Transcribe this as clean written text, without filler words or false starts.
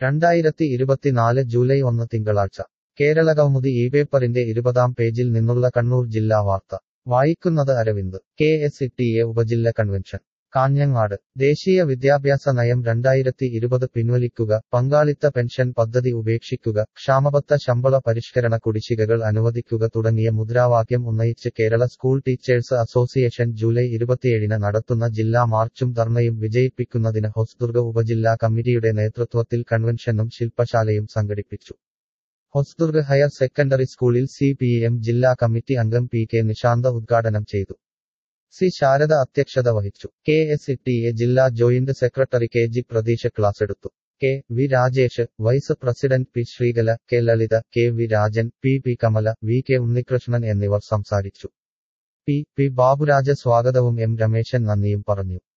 2024 July 1 തിങ്കളാഴ്ച കേരളകൗമുദി ഈ പേപ്പറിന്റെ 20-ാം പേജിൽ നിന്നുള്ള കണ്ണൂർ ജില്ലാ വാർത്ത വായിക്കുന്നത് അരവിന്ദ്. KSETA ഉപജില്ല കൺവെൻഷൻ കാഞ്ഞങ്ങാട്. ദേശീയ വിദ്യാഭ്യാസ നയം 2020 പിൻവലിക്കുക, പങ്കാളിത്ത പെൻഷൻ പദ്ധതി ഉപേക്ഷിക്കുക, ക്ഷാമബത്ത ശമ്പള പരിഷ്കരണ കുടിശ്ശികകൾ അനുവദിക്കുക തുടങ്ങിയ മുദ്രാവാക്യം ഉന്നയിച്ച് Kerala school teachers association July 27 നടത്തുന്ന ജില്ലാ മാർച്ചും ധർണയും വിജയിപ്പിക്കുന്നതിന് ഹൊസ്ദുർഗ് ഉപജില്ലാ കമ്മിറ്റിയുടെ നേതൃത്വത്തിൽ കൺവെൻഷനും ശില്പശാലയും സംഘടിപ്പിച്ചു. ഹൊസ്ദുർഗ് ഹയർ സെക്കൻഡറി സ്കൂളിൽ CPM ജില്ലാ കമ്മിറ്റി അംഗം PK നിശാന്ത ഉദ്ഘാടനം ചെയ്തു. സി ശാരദ അധ്യക്ഷത വഹിച്ചു. KSETA ജില്ലാ ജോയിന്റ് സെക്രട്ടറി KG പ്രതീഷ് ക്ലാസെടുത്തു. KV Rajesh, vice president P Sreekala, K Lalitha, KV Rajan, PP Kamala, VK Unnikrishnan എന്നിവർ സംസാരിച്ചു. P ബാബുരാജ സ്വാഗതവും M രമേശൻ നന്ദിയും പറഞ്ഞു.